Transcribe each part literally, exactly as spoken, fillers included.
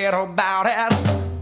forget about it.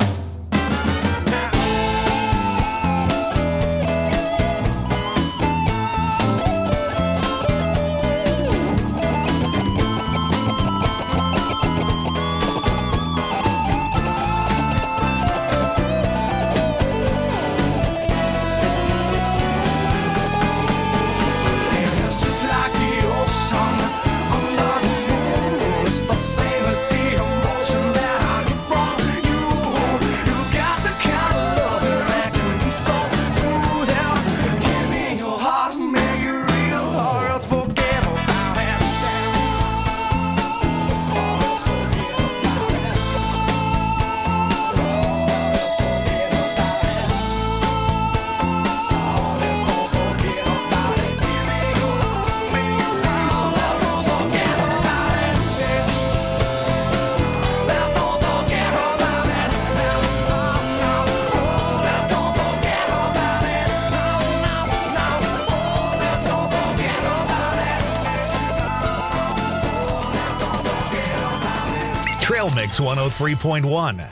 Trail Mix one oh three point one.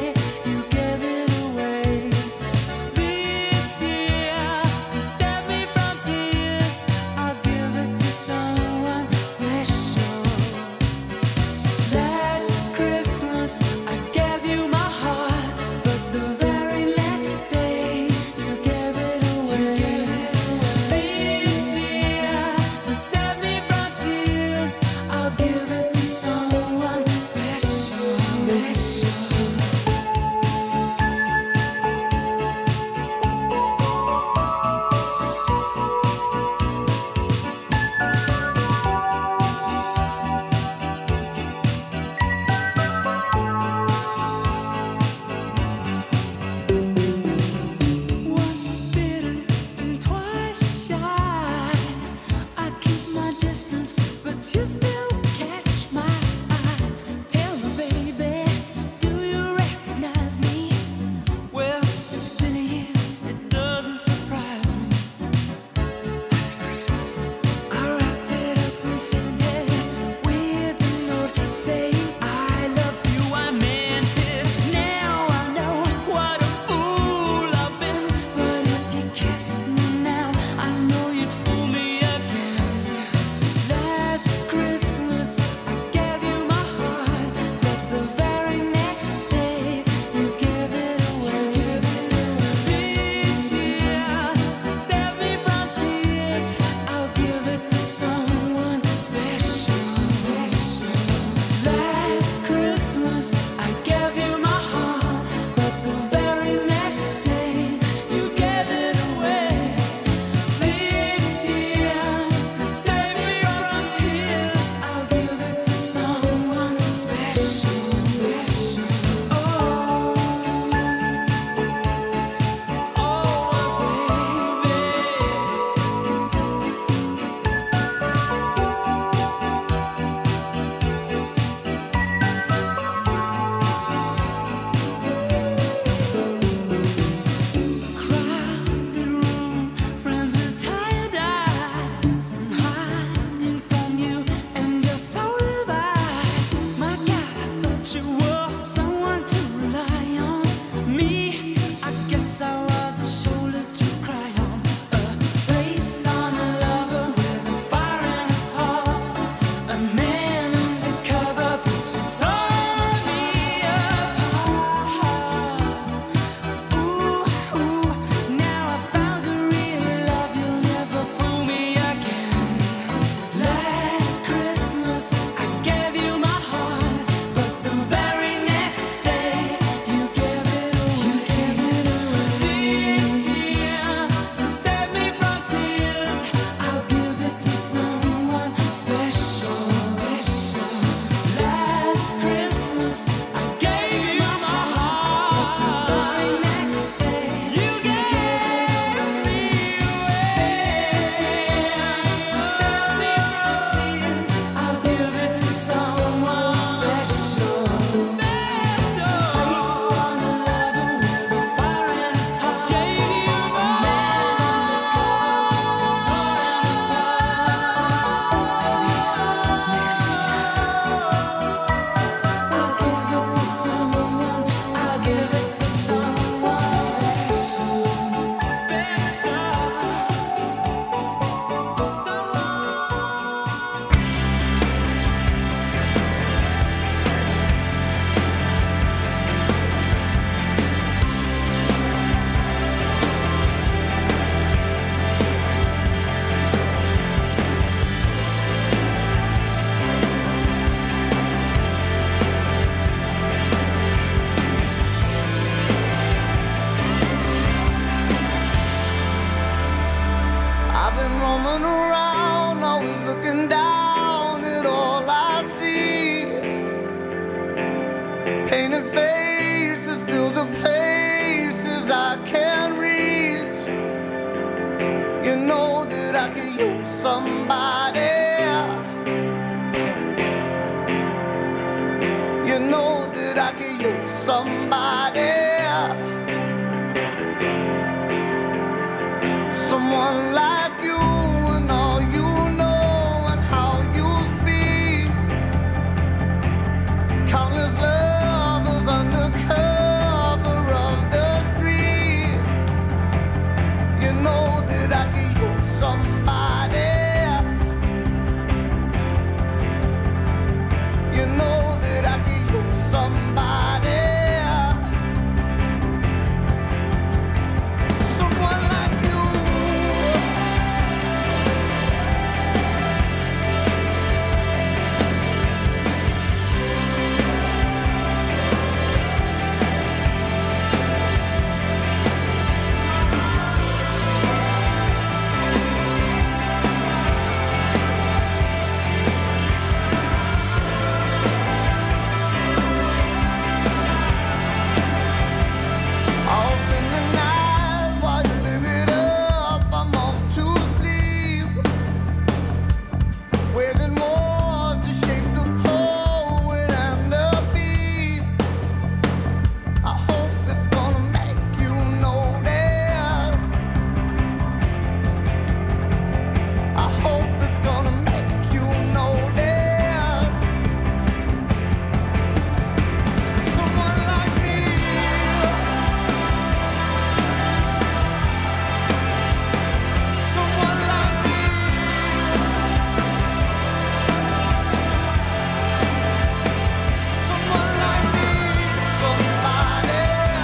This year to set me somebody, someone like you and all you know and how you speak. Countless lovers under cover of the street. You know that I could use somebody. You know that I could use somebody. Someone like you. Off in the night while you live it up, I'm off to sleep. Waging war to shape the poet and the beat. I hope it's gonna make you notice. I hope it's gonna make you notice. Someone like me. Someone like me. Someone like me. Somebody.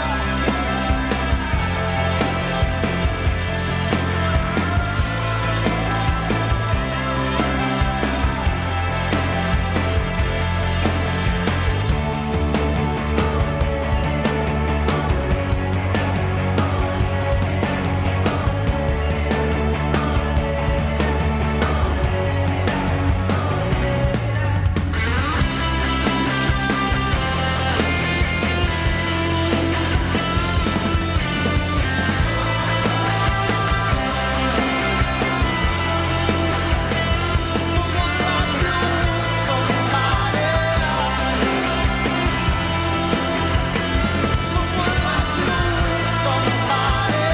Someone like you. Somebody. Someone like you. Somebody.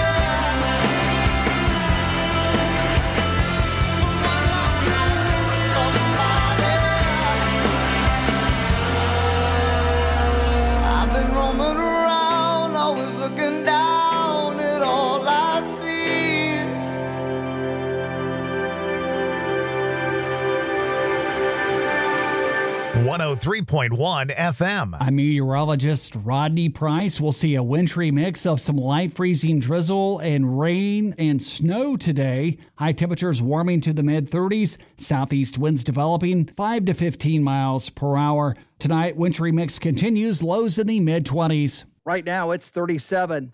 Someone like you. Somebody. I've been roaming around, always looking down at all I see. one oh three point one F M. I'm meteorologist Rodney Price. We'll see a wintry mix of some light freezing drizzle and rain and snow today. High temperatures warming to the mid thirties. Southeast winds developing five to fifteen miles per hour. Tonight, wintry mix continues. Lows in the mid twenties. Right now, it's thirty-seven.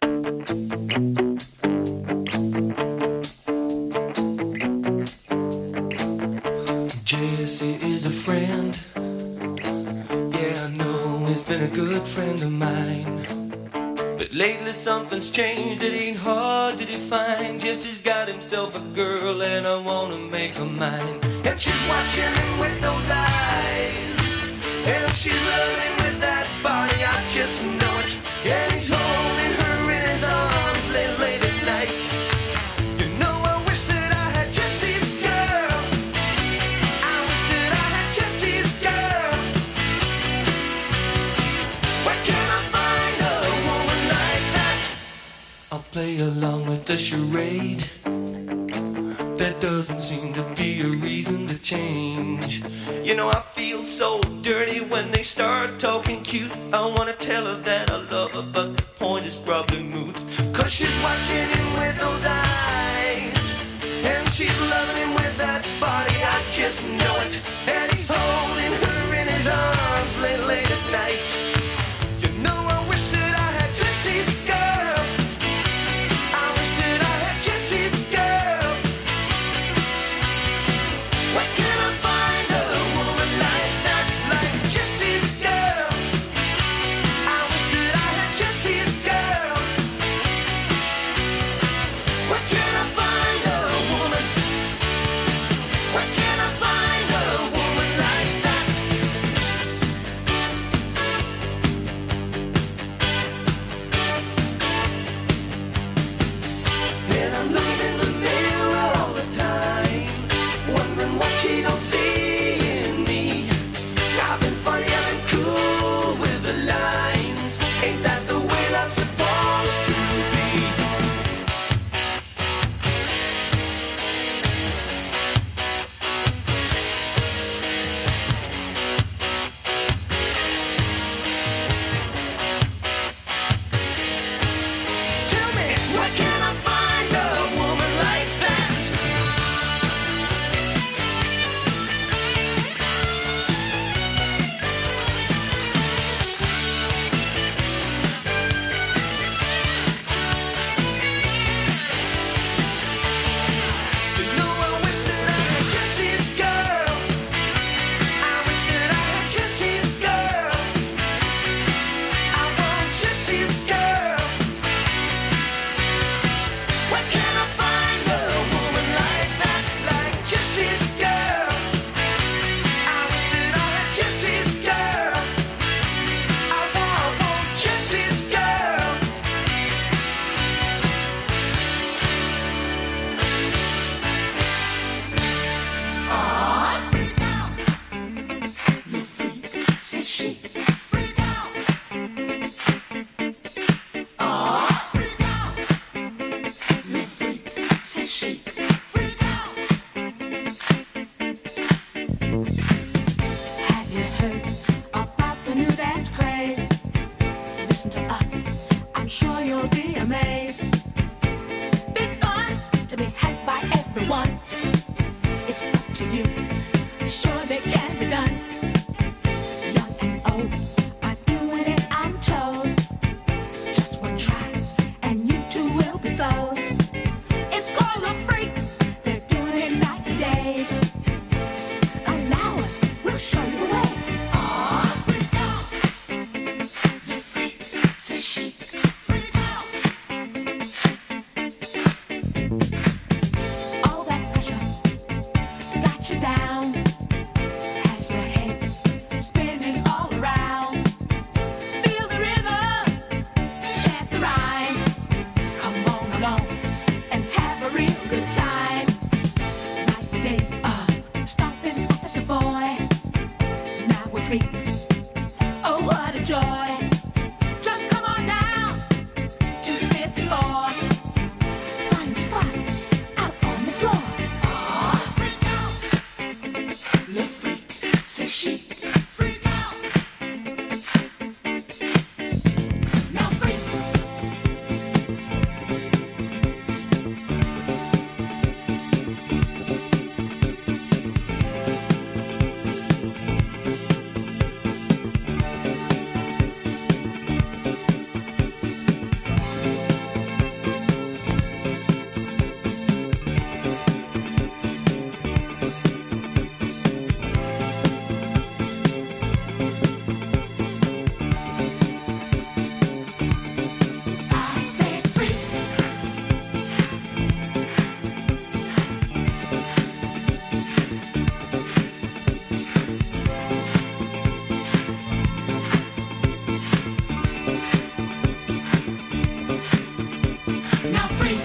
Jesse is a friend. Yeah, I know he's been a good friend of mine. But lately something's changed, it ain't hard to define. Jesse's got himself a girl and I wanna make her mine. And she's watching him with those eyes, and she's loving him with that body, I just know it. And he's holding her in his arms late, late at night. You know I wish that I had Jesse's girl. I wish that I had Jesse's girl. Where can I find a woman like that? I'll play along with the charade. There doesn't seem to be a reason to change. You know I feel so dirty when they start talking cute. I wanna tell her that I love her, but the point is probably moot. Cause she's watching him with those eyes, and she's loving him with that body, I just know it. And he's holding her in his arms late, late at night. You know I wish that I had Jesse's girl. I wish that I had Jesse's girl. Where can I find a woman like that, like Jesse's girl? I wish that I had Jesse's girl. Where can I find a woman? Where can I find a woman like heard about the new dance craze? Listen to us, I'm sure you'll be amazed. Big fun to be had by everyone. It's up to you, surely can be done. Young and old are doing it, I'm told. Just one try, and you too will be sold. It's called a freak, they're doing it night and day. Allow us, we'll show you the way. Aw, freak out. You freak, says she. Freak out. All that pressure got you down. Has your head spinning all around. Feel the rhythm, chant the rhyme. Come on along and have a real good time. Like the days of stomping as a boy. Now we're free. Oh, what a joy. Just come on down to the fifth floor. Find a spot out on the floor. Aw, freak out. Le freak, says she. Freak out. Now freak. I say freak. Now freak.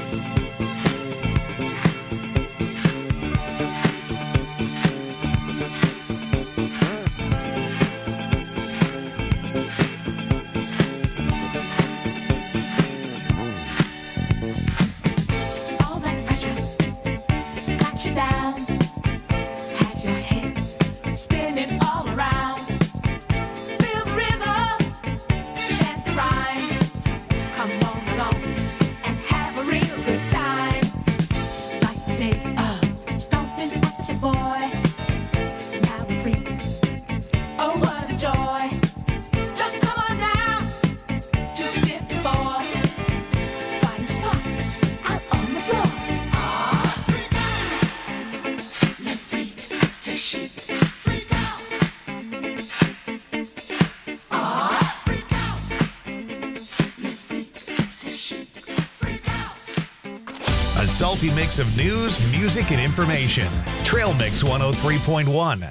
All that pressure got you down. Has your head spinning all around. Feel the rhythm, chant the rhyme. Come on along and have a real good time. Like the days of stomping as a boy. Now we're free. Oh, what a joy. Just come on down to the fifth floor. Find a spot out on the floor. Aw, freak out. Le freak, says she. Freak out. Aw, freak out. Le freak, says she. Freak out. A salty mix of news, music, and information. Trail Mix one oh three point one.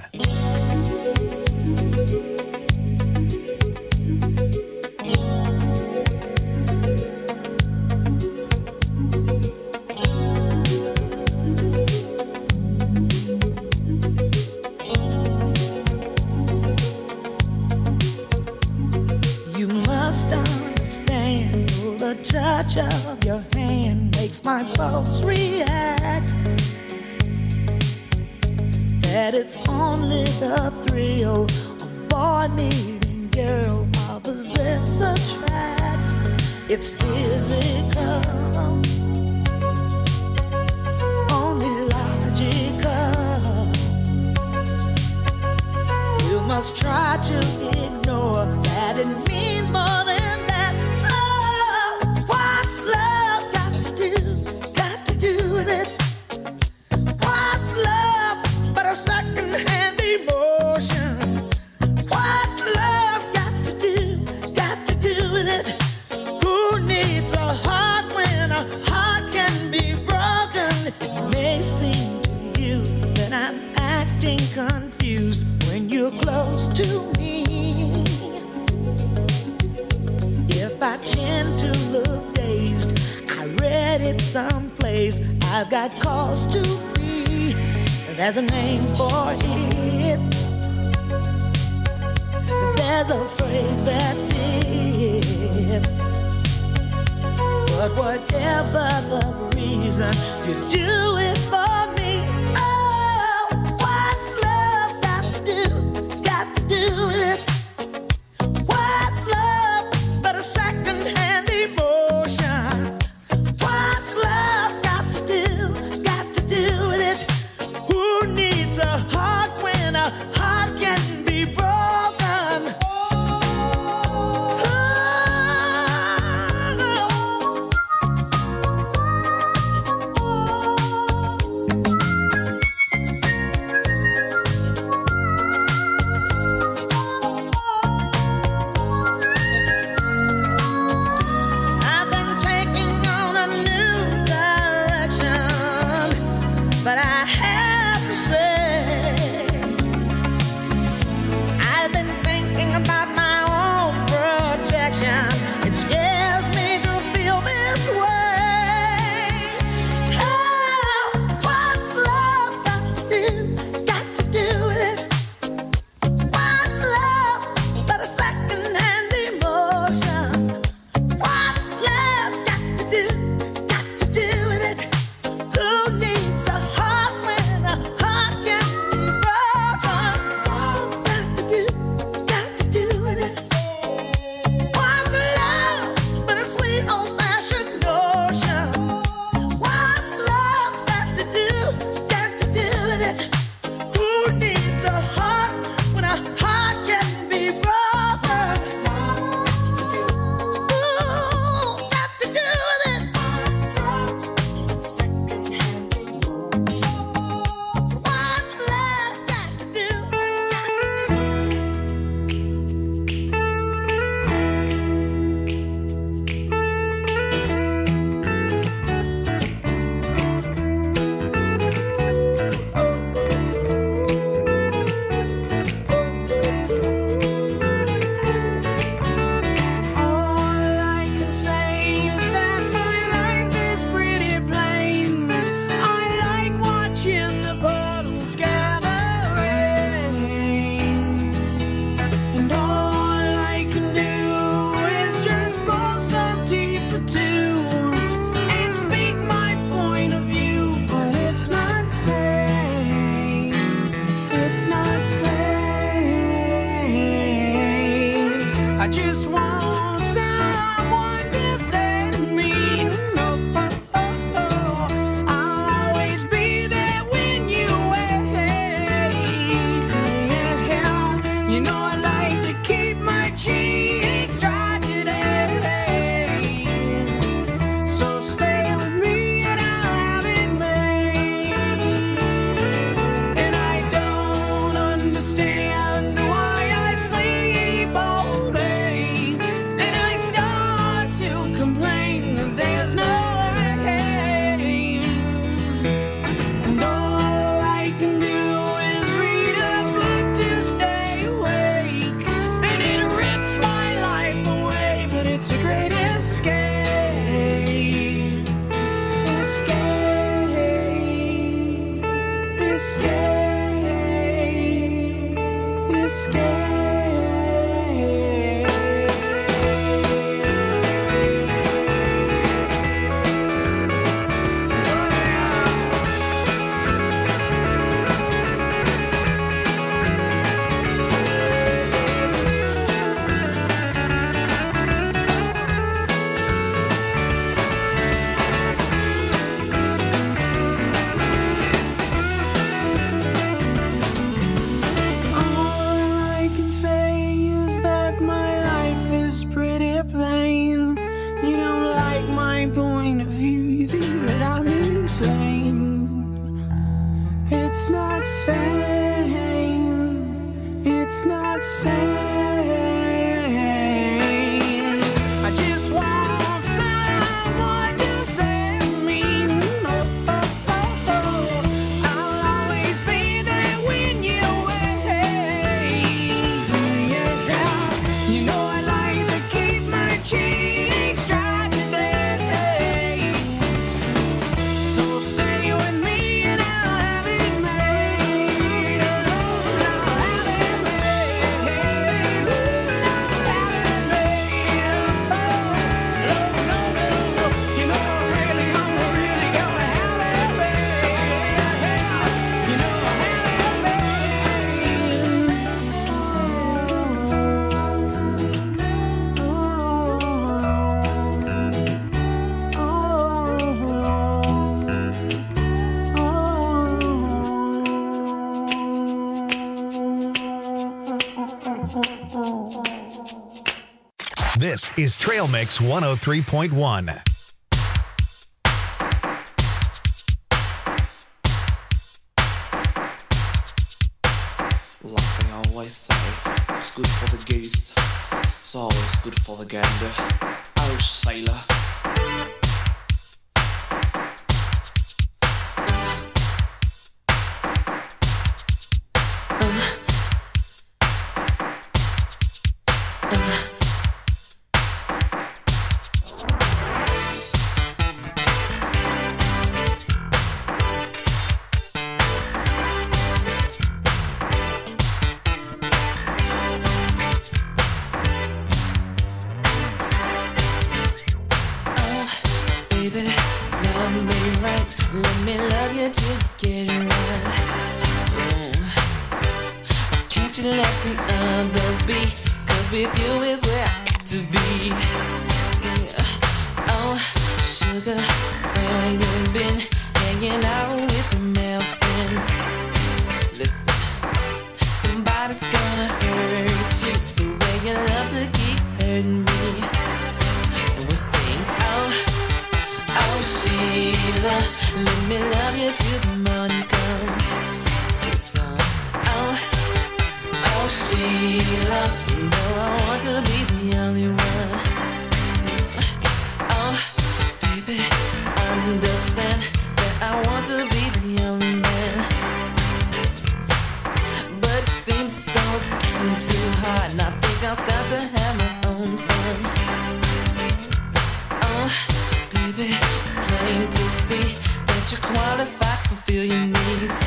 You must understand the touch of your hand makes my pulse react. That it's only the thrill of boy meeting girl opposites attract. It's physical, only logical. You must try to ignore that it means more than that. Oh, what's love got to do? Got to do with it. What's love but a second-hand emotion? What's love got to do? Got to do with it. Who needs a heart when a heart can be broken? It may seem to you that I'm acting confused when you're close to me. If I tend to look dazed, I read it someplace. I've got cause to be. There's a name for it. There's a phrase that fits. But whatever the reason, you do it for me. Oh, what's love got to do? It's got to I just want someone to say to me, no, I'll always be there when you wait. You know I like to keep my cheeks dry today. So stay with me and I'll have it made. And I don't understand why I sleep all day. Then I start to complain that there's no rain. And all I can do is read a book to stay awake. And it rips my life away, but it's a great escape. Escape. Escape. All I can say is that my life is pretty plain. You don't like my point of view, you think that I'm insane. It's not sane. It's not sane. I just want someone to say to me, no, I'll always be there when you wait. You know I like to keep my cheeks dry today. So stay with me and I'll have it made. I'll have it made. I'll have it made. Oh, no, no, no. You know I really, I'm really gonna have it made. You know I have it This is Trail Mix one oh three point one. Like they always say, what's good for the goose, it's always good for the gander. Oh, sailor. Baby, love me right. Let me love you till you get it right. Mm. Can't you let the others be? Cause with you is where I got to be. Yeah. Oh, sugar, where you been? Hanging out with the male friends. Listen, somebody's gonna hurt you the way you love to keep hurting me. And we sing, oh, oh Sheila, let me love you till the morning comes. Sing song, oh, oh Sheila, you know I want to be the only one. Oh, baby, understand that I want to be the only man. But it seems though it's getting too hard, and I think I'll start to have my own fun. Oh, baby, it's plain to see that you're qualified to fulfill your needs.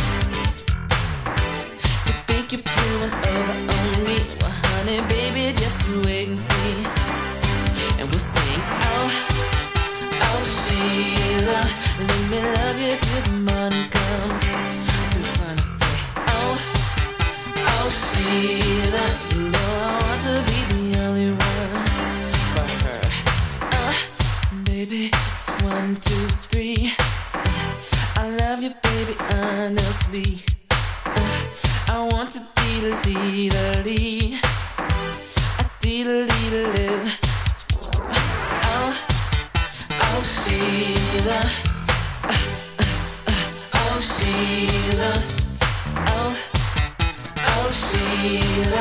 You think you're pulling over on me? Well, honey, baby, just you wait and see. And we'll sing, oh, oh Sheila, let me love you till the morning comes. The sun will say, oh, oh Sheila, you know I want to be the only free. I love you, baby, honestly. I want to dee-da-dee-da-dee. Dee-da-dee-da-dee. Oh, oh, Sheila. Oh, Sheila. Oh, oh, Sheila.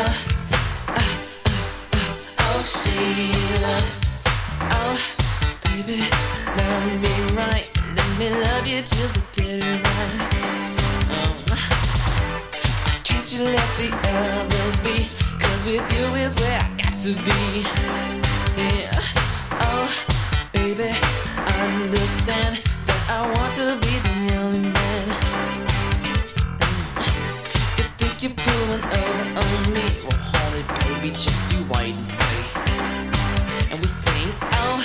Oh, Sheila. Oh, baby, love me right. Let me love you till the get it right. Oh, can't you let the others be? 'Cause with you is where I got to be. Yeah. Oh, baby, understand that I want to be the only man. You think you're pulling over on me? Well, hold it, baby, just you wait and see. And we sing, oh.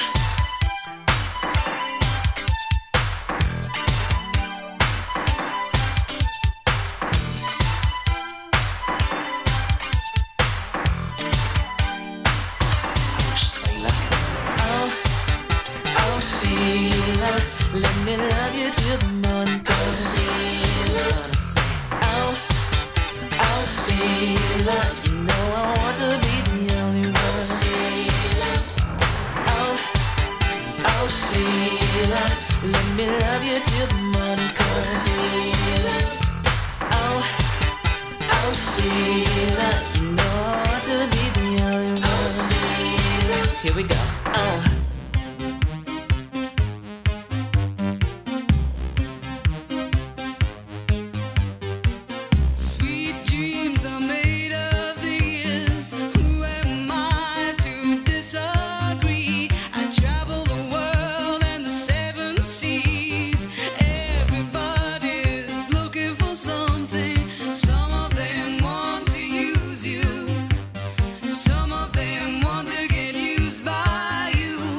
Sheila, let me love you till the morning comes. Oh, oh, Sheila, you know I want to be the only one. Oh, oh, Sheila, let me love you till the morning comes. Oh, oh, Sheila, you know I want to be the only one. Here we go. Oh. Some of them want to get used by you.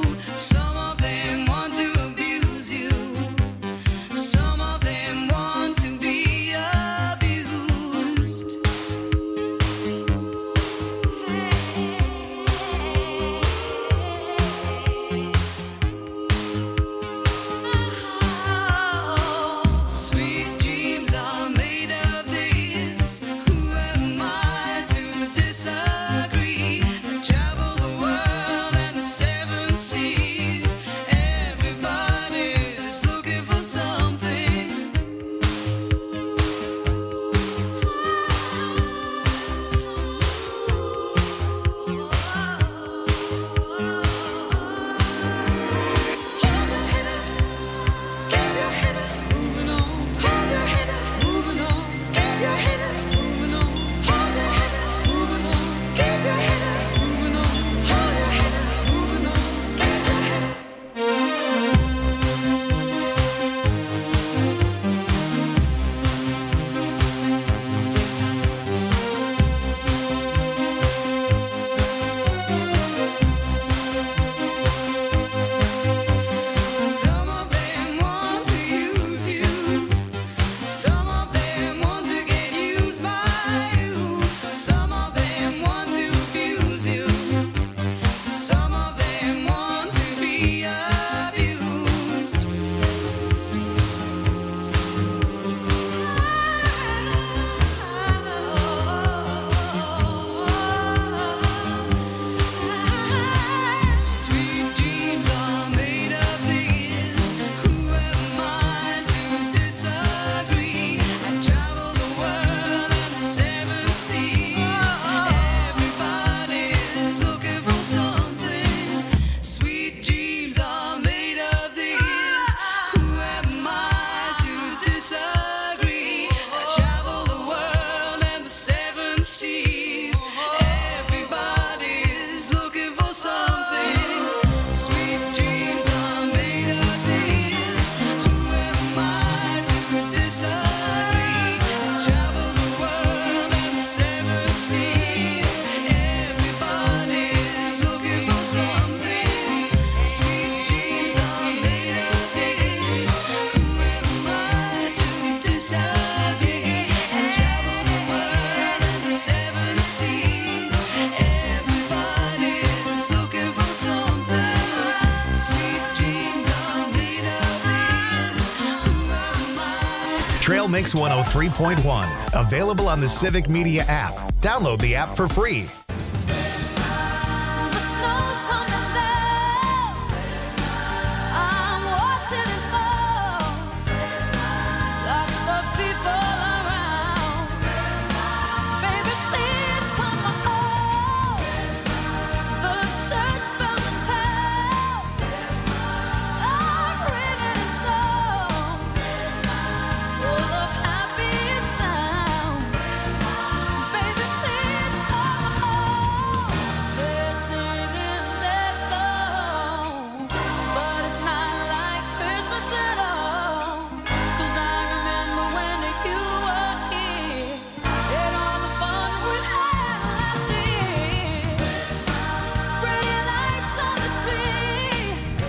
Trail Mix one oh three point one. Available on the Civic Media app. Download the app for free. The snow's coming down. I'm watching it fall. Lots of people around. Baby, please come home. The church bells in town are ringing songs full of happy sounds. Baby, please come home. They're singing their songs, but it's not like Christmas at all. 'Cause I remember when you were here and all the fun we had last year. Pretty lights on the tree.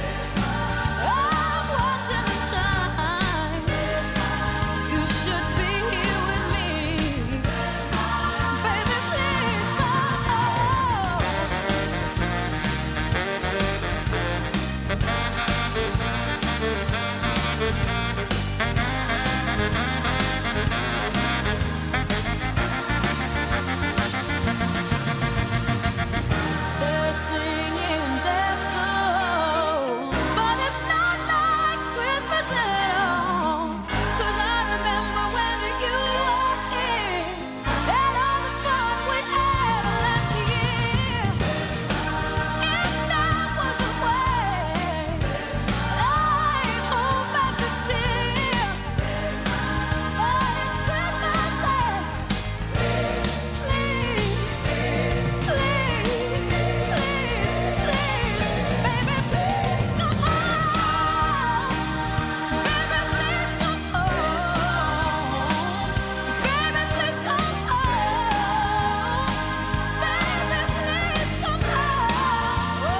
I'm watching them shine. You should be here with me. Baby, please come home. They're singing their songs, but it's not like Christmas at all. 'Cause I remember when you were here and all the fun we had last year. If that was a way, I'd hold back this tear. But it's Christmas Day. Please, please, please, please, baby, please come home. Baby, please come home. Baby, please come home. Baby, please come home. Oh,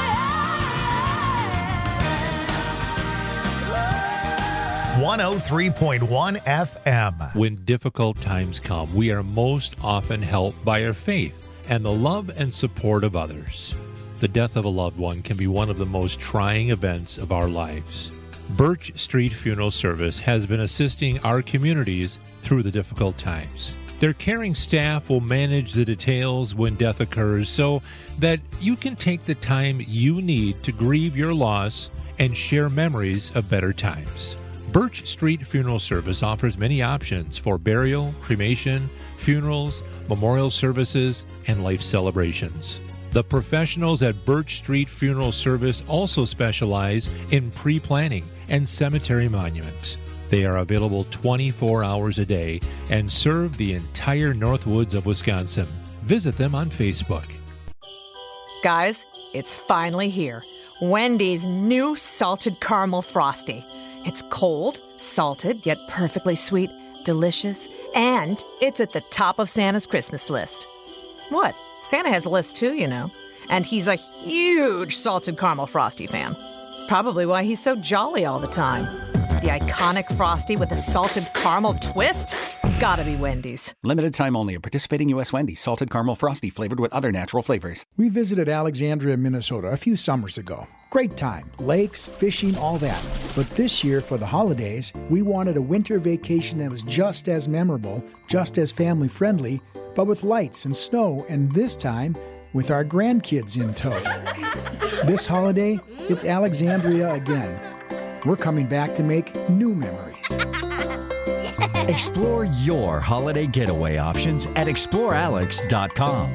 yeah. one oh three point one F M. When difficult times come, we are most often helped by our faith and the love and support of others. The death of a loved one can be one of the most trying events of our lives. Birch Street Funeral Service has been assisting our communities through the difficult times. Their caring staff will manage the details when death occurs so that you can take the time you need to grieve your loss and share memories of better times. Birch Street Funeral Service offers many options for burial, cremation, funerals, memorial services, and life celebrations. The professionals at Birch Street Funeral Service also specialize in pre-planning and cemetery monuments. They are available twenty-four hours a day and serve the entire Northwoods of Wisconsin. Visit them on Facebook. Guys, it's finally here. Wendy's new salted caramel frosty. It's cold, salted, yet perfectly sweet, delicious, and it's at the top of Santa's Christmas list. What? Santa has a list too, you know. And he's a huge salted caramel frosty fan. Probably why he's so jolly all the time. The iconic frosty with a salted caramel twist? Gotta be Wendy's. Limited time only at participating U S Wendy's. Salted caramel frosty flavored with other natural flavors. We visited Alexandria, Minnesota a few summers ago. Great time. Lakes, fishing, all that. But this year, for the holidays, we wanted a winter vacation that was just as memorable, just as family-friendly, but with lights and snow, and this time, with our grandkids in tow. This holiday, it's Alexandria again. We're coming back to make new memories. Explore your holiday getaway options at explore alex dot com.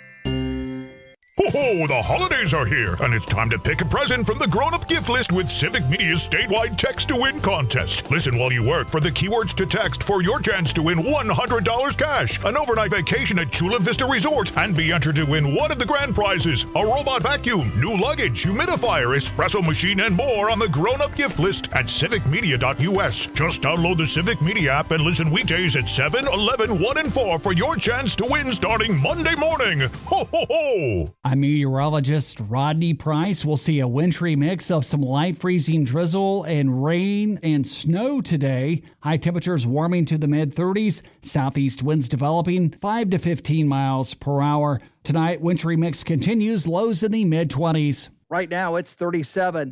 Ho-ho, the holidays are here, and it's time to pick a present from the grown-up gift list with Civic Media's statewide text-to-win contest. Listen while you work for the keywords to text for your chance to win one hundred dollars cash, an overnight vacation at Chula Vista Resort, and be entered to win one of the grand prizes, a robot vacuum, new luggage, humidifier, espresso machine, and more on the grown-up gift list at civic media dot U S. Just download the Civic Media app and listen weekdays at seven, eleven, one, and four for your chance to win starting Monday morning. Ho, ho, ho! I'm meteorologist Rodney Price. We'll see a wintry mix of some light freezing drizzle and rain and snow today. High temperatures warming to the mid thirties. Southeast winds developing five to fifteen miles per hour. Tonight, wintry mix continues. Lows in the mid twenties. Right now, it's thirty-seven.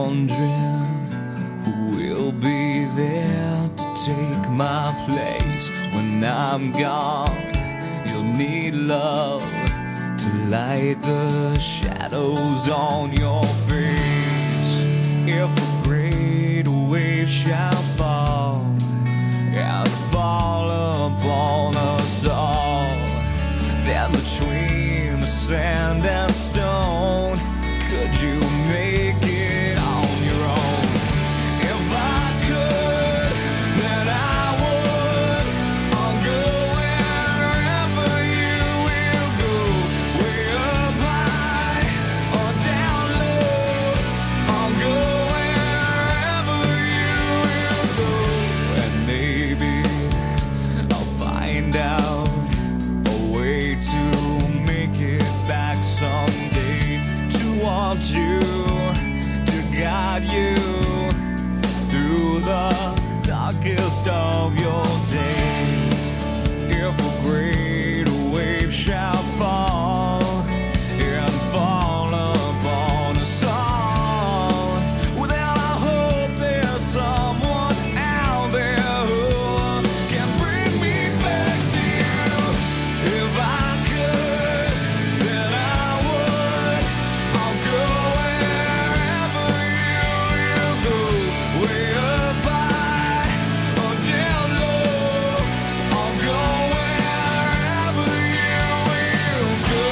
wondering who will be there to take my place when I'm gone. You'll need love to light the shadows on your face. If a great wave shall fall and fall upon us all, then between the sand and stone, could you make it on your own? If I could, then I would. I'll go wherever you will go, way up high or down low. I'll go wherever you will go, and maybe I'll find out a way to make it back someday, to want you, to guide you through the darkest of your days. If a great wave shall fall and fall upon us all, well, then I hope there's someone out there who can bring me back to you. If I could, then I would. I'll go wherever you will go, way up high or down low. I'll go wherever you will go.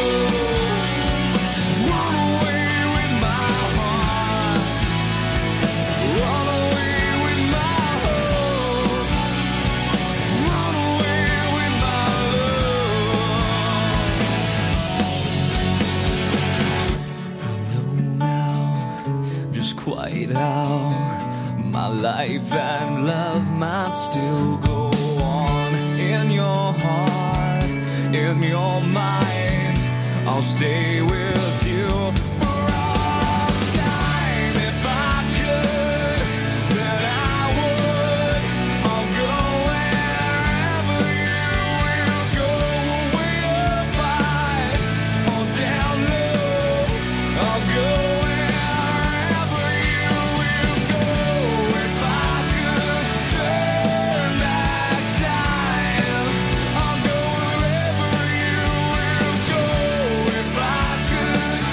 Run away with my heart, run away with my hope, run away with my love. I know now just quite how my life and love might still go on. In your heart, in your mind, I'll stay with you for all time. If I could, then I would. I'll go wherever you will go, way up high or down low. I'll go wherever you will go. If I could turn back time, I'll go wherever you will go. If I could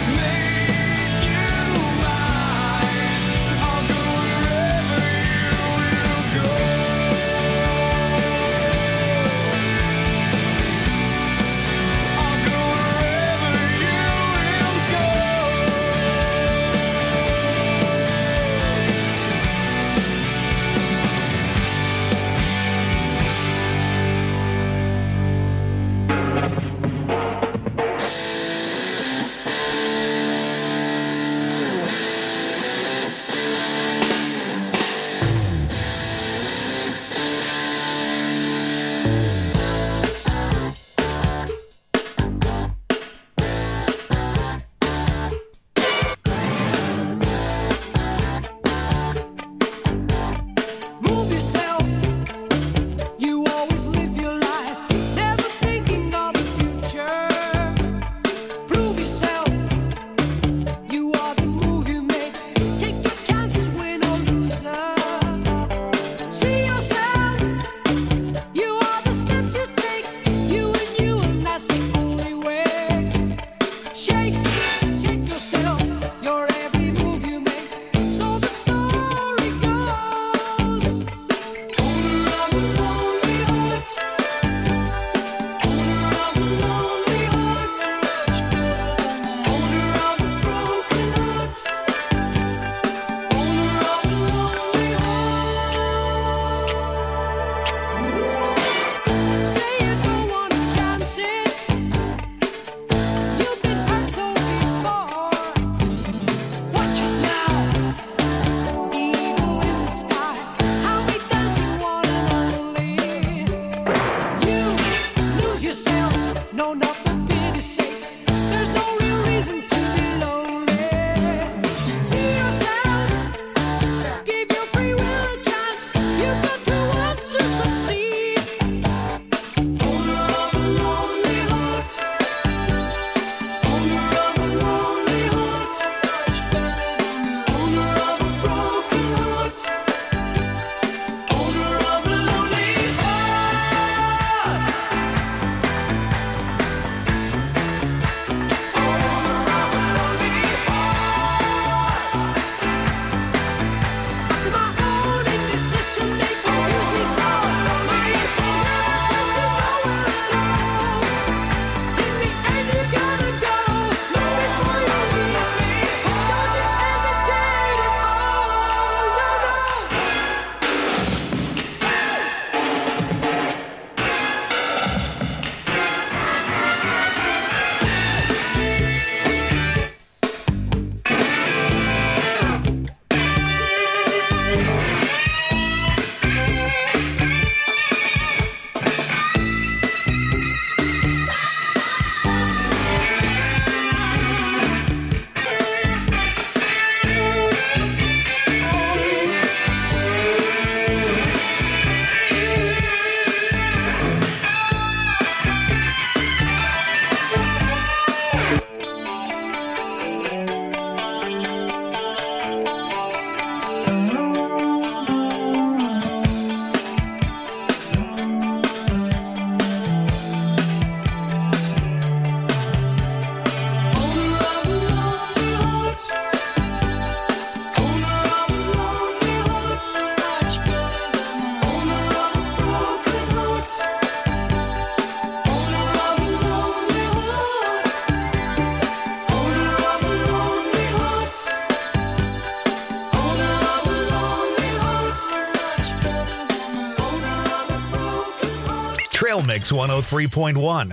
Trail Mix one oh three point one.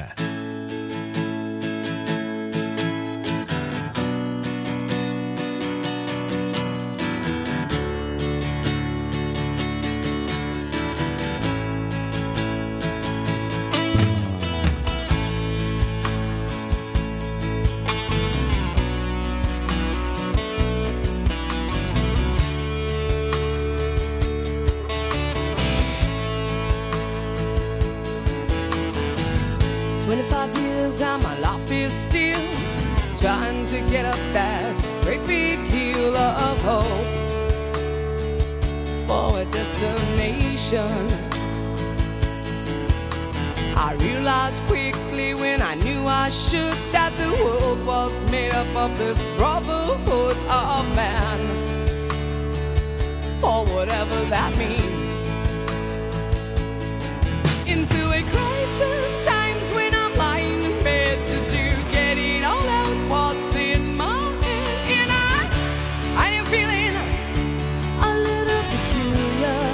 twenty-five years and my life is still trying to get up that great big hill of hope for a destination. I realized quickly when I knew I should that the world was made up of this brotherhood of man, for whatever that means. Into a crisis times when I'm lying in bed just to get it all out what's in my head. And I, I am feeling a little peculiar.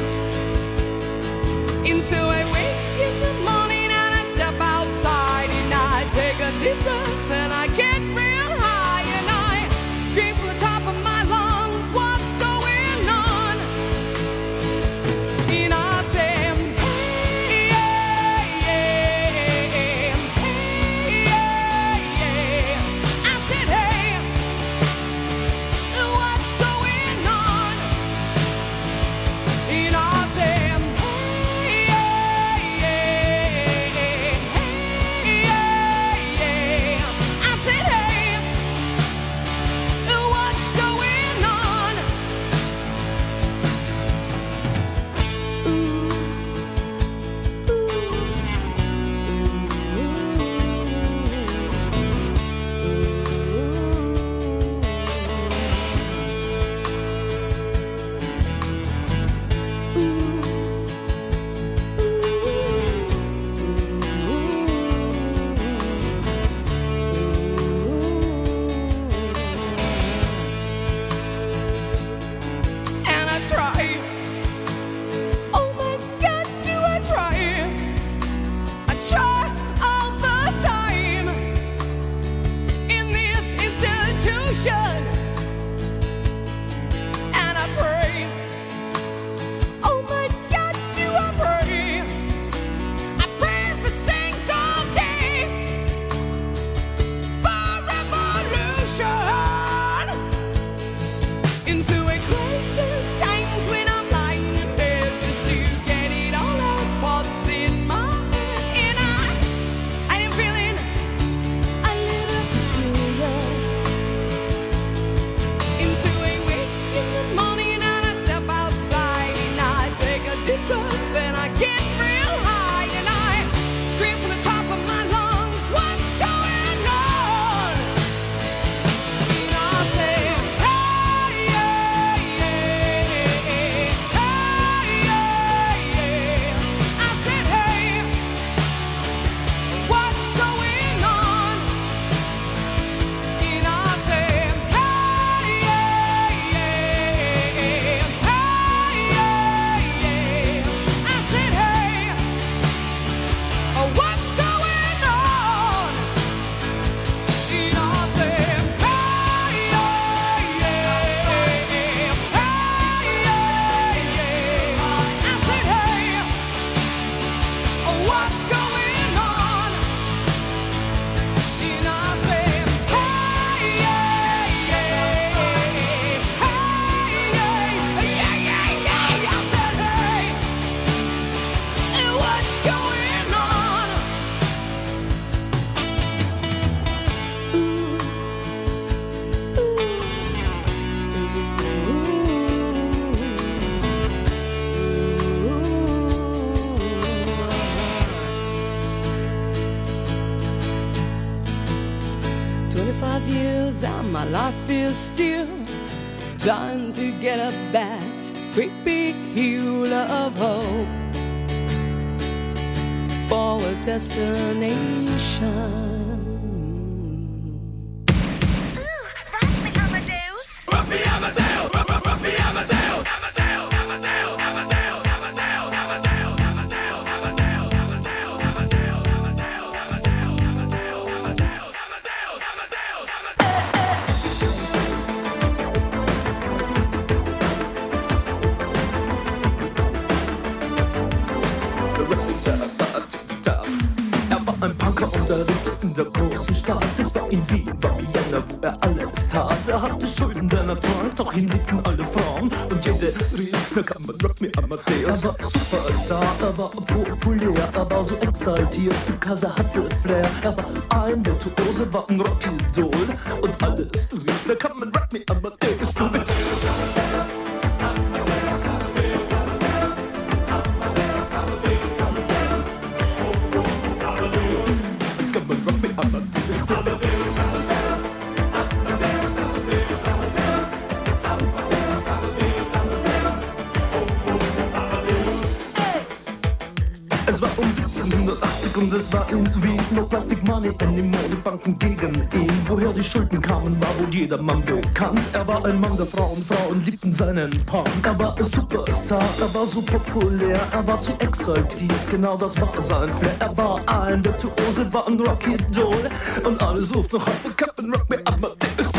And so I wake in the morning and I step outside and I take a deep breath and I get real high and I scream from the top of my lungs, what's going on? And I say, twenty-five years and my life is still trying to get up that great big hill of hope for a destination. Straßenstaat. Es war in Wien, war Vienna, wo er alles tat. Er hatte Schulden, denn er trank, doch ihn liebten alle Frauen. Und jede rief, na kann man Rock Me Amadeus. Er war Superstar, er war populär, er war so exaltiert, because er hatte Flair. Er war ein Virtuose, war ein Rockidol. Und alles rief, na kann man Rock Me Amadeus. Du mit Es war um siebzehnhundertachtzig und es war in Wien. No Plastic Money anymore, die Banken gegen ihn. Woher die Schulden kamen, war wohl jedermann bekannt. Er war ein Mann der Frauen, Frauen liebten seinen Punk. Er war ein Superstar, er war so populär, er war zu exaltiert, genau das war sein Flair. Er war ein Virtuose, war ein Rockidol. Und alle suchten noch heute Captain Rock Me Amadeus.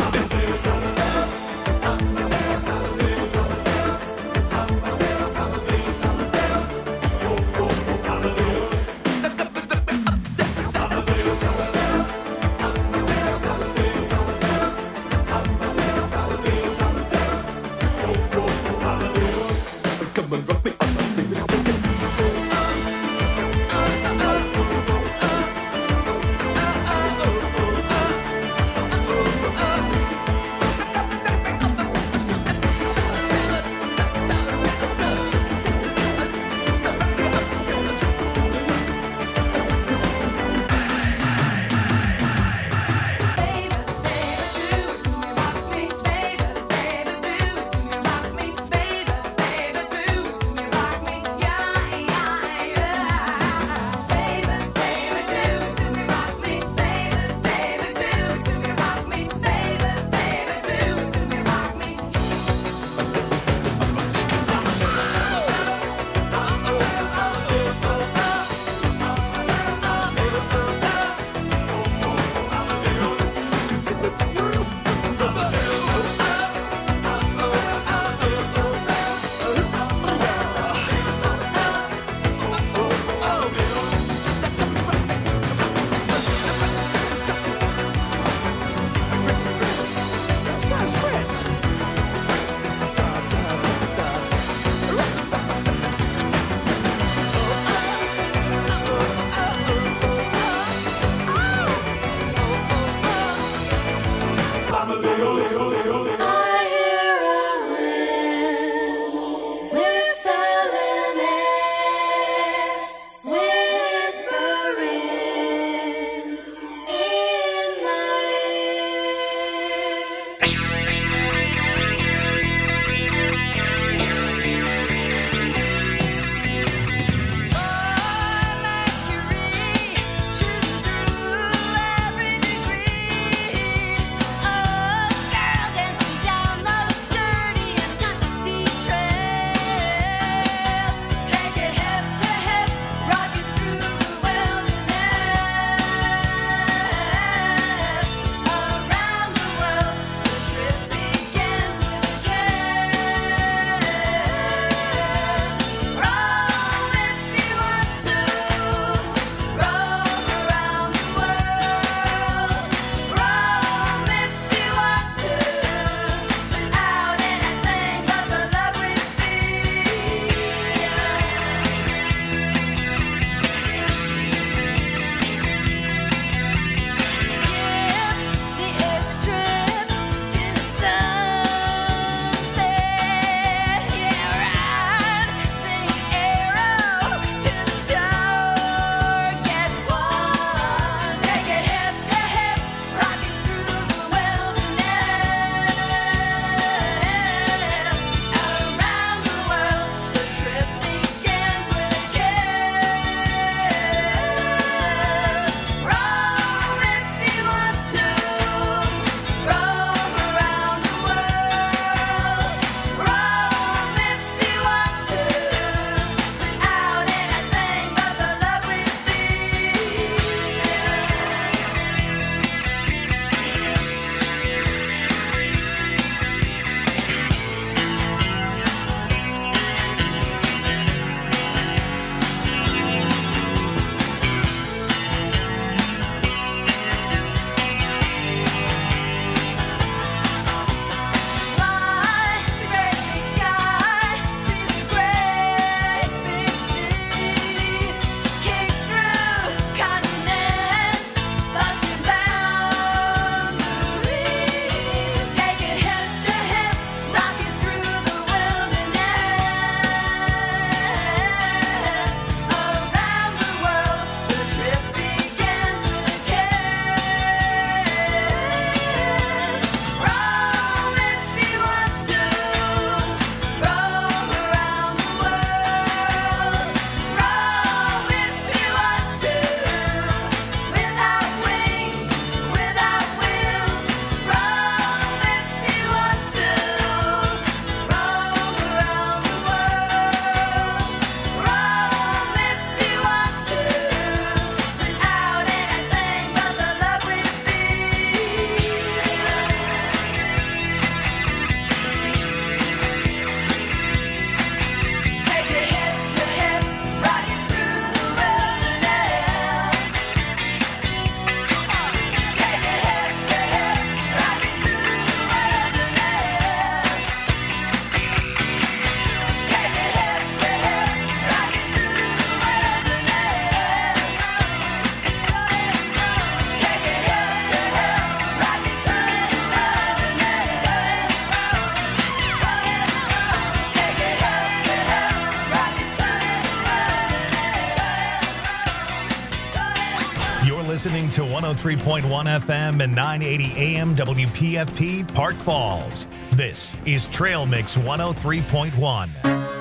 listening to one oh three point one F M and nine eighty A M W P F P Park Falls. This is Trail Mix one oh three point one.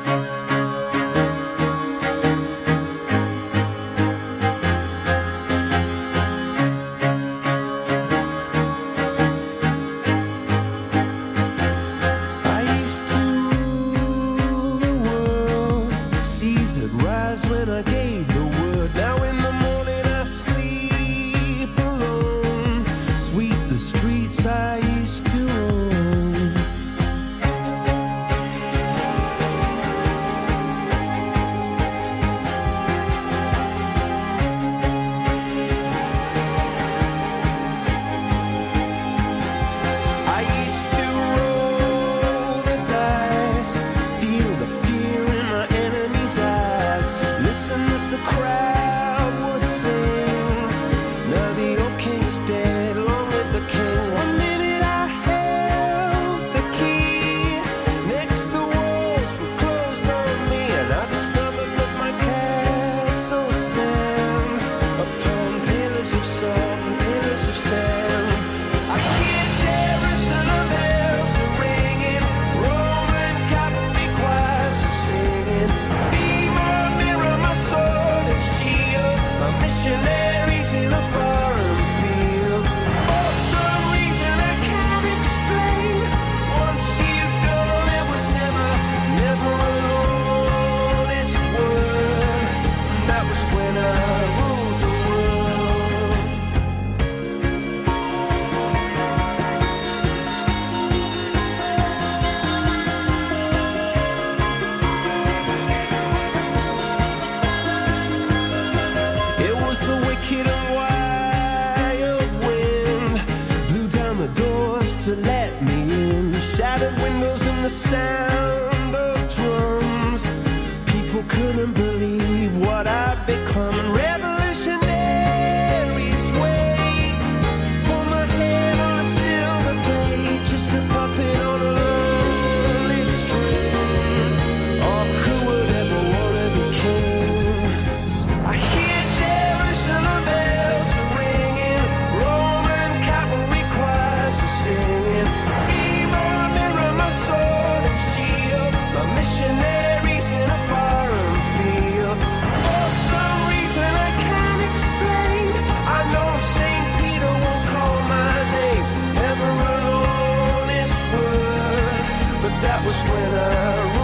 Sound of drums, people couldn't believe what I'd become. Revolutionaries wait for my head on a silver plate, just a puppet on a lonely string. Oh, who would ever want to be king? I hear Jerusalem bells are ringing, Roman cavalry choirs are singing. Be my mirror, my soul. Missionaries in a foreign field. For some reason I can't explain, I know Saint Peter won't call my name, ever an honest word, but that was when I